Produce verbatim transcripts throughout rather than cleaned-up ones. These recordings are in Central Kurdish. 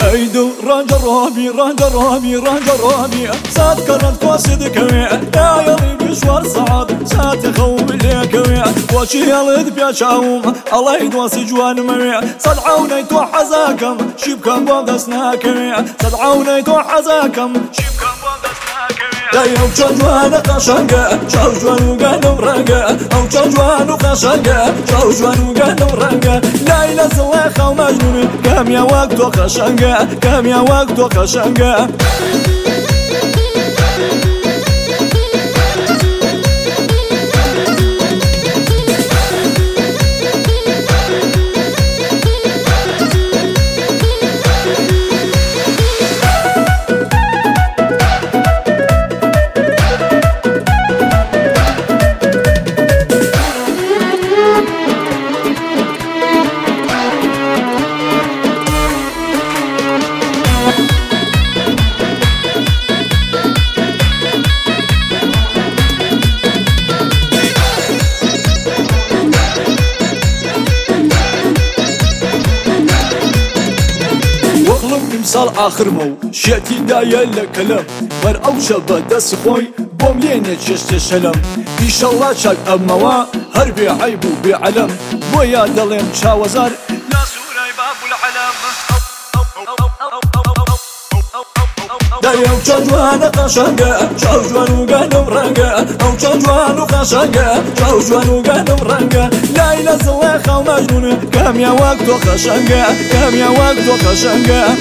هيدو رانجا روبي رانجا روبي رانجا روبي سات كرنت قاصد كوي يا يلي مشوار صعب سات خوم اللي كوي وشي يلد بيشاوم الله يدوسي جوان موي صدعوني تو حزاكم شبكم بودسنا كوي صدعوني تو حزاكم شبكم بودسنا كوي دايو جوان قشنقه شاو جوان وقالوا رنقه او جوان وقشنقه شاو جوان وقالوا رنقه لا ينزل خو مجنون كم يا وقت وقشنقه كم يا وقت وقشنقه مثال آخر مو شيتي دايا لكلام بر أو شبه دس خوي بوم ينه جشت شلم إن شاء الله شاك أموا هربي عيب بعلم بويا دلهم شاوزار لا سوري باب العلم دايا وجوان قشنقه شاو جوان وقالوا رنقه او جوان وقشنقه شاو جوان وقالوا رنقه لا ينزل خو مجنون كم يا وقت وقشنقه كم يا وقت وقشنقه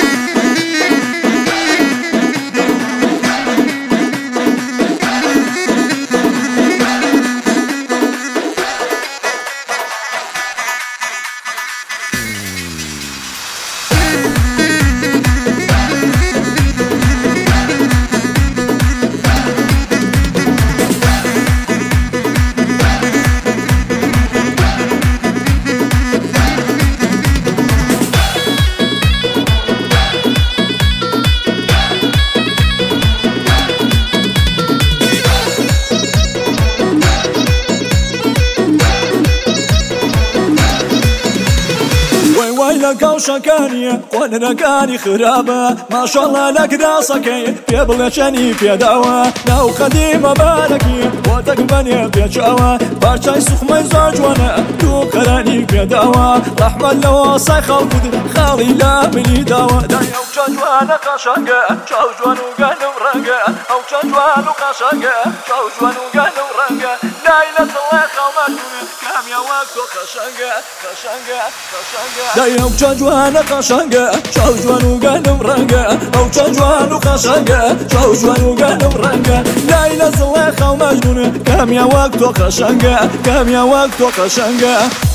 لك وشكانية وانا كاني خرابة ما شاء الله لك راسكي في بلشاني في دعوة لو قديمة بالكي وتقبني في شعوة بارشاي سخمي زوج وانا تو قراني في دعوة رحمة لو صيخة وقدر خالي لا مني دعوة دايا وجاجوانا قشنقة جاجوان وقالوا رنقة او جاجوان وقشنقة جاجوان وقالوا رنقة لا إله الله خومجون كام يا وقت قشنقة قشنقة قشنقة دايا وجاجوان قشنقه شاو جوان وقالوا رنقه او جاجوان وقشنقه شاو جوان وقالوا رنقه لا ينزل خو مجنون كم يا وقت وقشنقه كم يا وقت وقشنقه